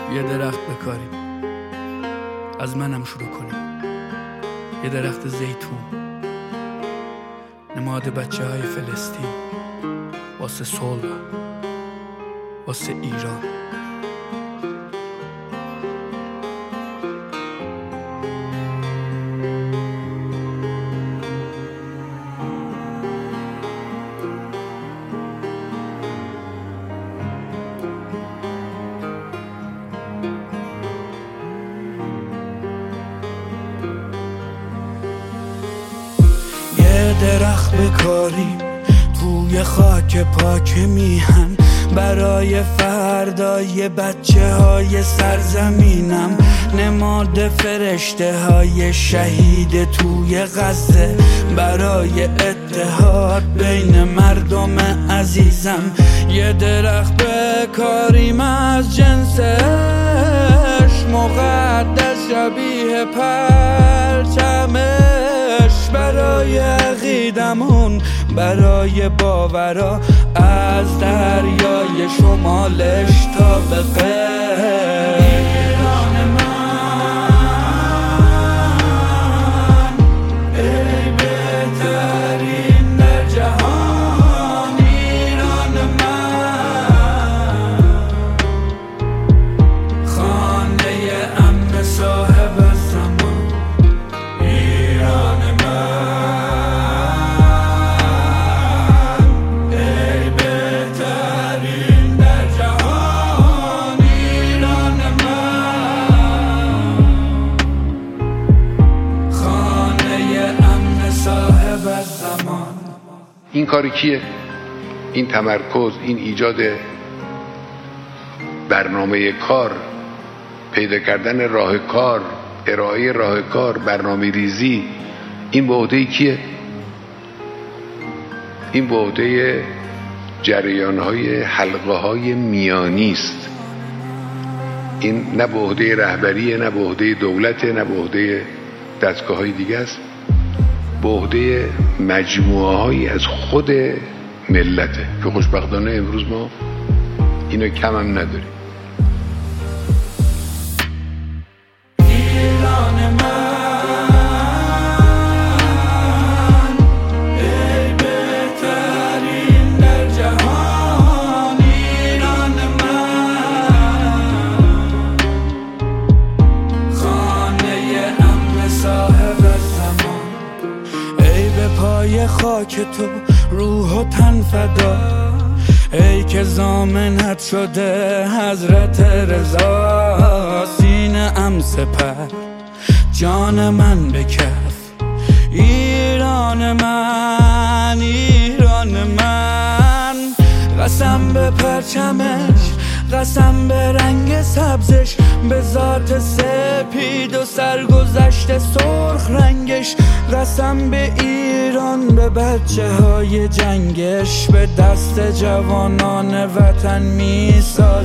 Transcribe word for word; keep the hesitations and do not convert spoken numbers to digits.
یه درخت بکاریم، از منم شروع کنیم. یه درخت زیتون، نماد بچه های فلسطین، واسه صلح، واسه ایران. درخت بکاریم توی خاک پاک میهن، برای فردای بچه های سرزمینم، نماد فرشته های شهید توی غزه، برای اتحاد بین مردم عزیزم. یه درخت بکاریم از جنسش مقدس شبیه پرچمش، برای عقیدمون، برای باورا، از دریای شمالش تا به غرب. ایران من ای بهترین در جهان، ایران من خانه امن صاحب زمان، ایران این کاری کیه؟ این تمرکز، این ایجاد برنامه کار، پیدا کردن راه کار، ارائه راه کار، برنامه ریزی، این به عهده کیه؟ این به عهده جریان‌های حلقه‌های میانی است. این نه به عهده رهبریه، نه به عهده دولته، نه به عهده دستگاه‌های دیگه است، به عهده مجموعه‌هایی از خود ملته که خوشبختانه امروز ما اینو کم هم نداریم. ایران من ای بهترین در جهان، ایران من خانه امن صاحب زمان. ای به پای خاک تو روح و تن فدا، ای که ضامنت شده حضرت رضا، سینه ام سپر جان من به کف، ایران من، ایران من. قسم به پرچمش، قسم به رنگ سبزش، به ذات سپید و سرگذشت سرخ رنگش، قسم به ایران، به بچه های جنگش، به دست جوانان وطن میساد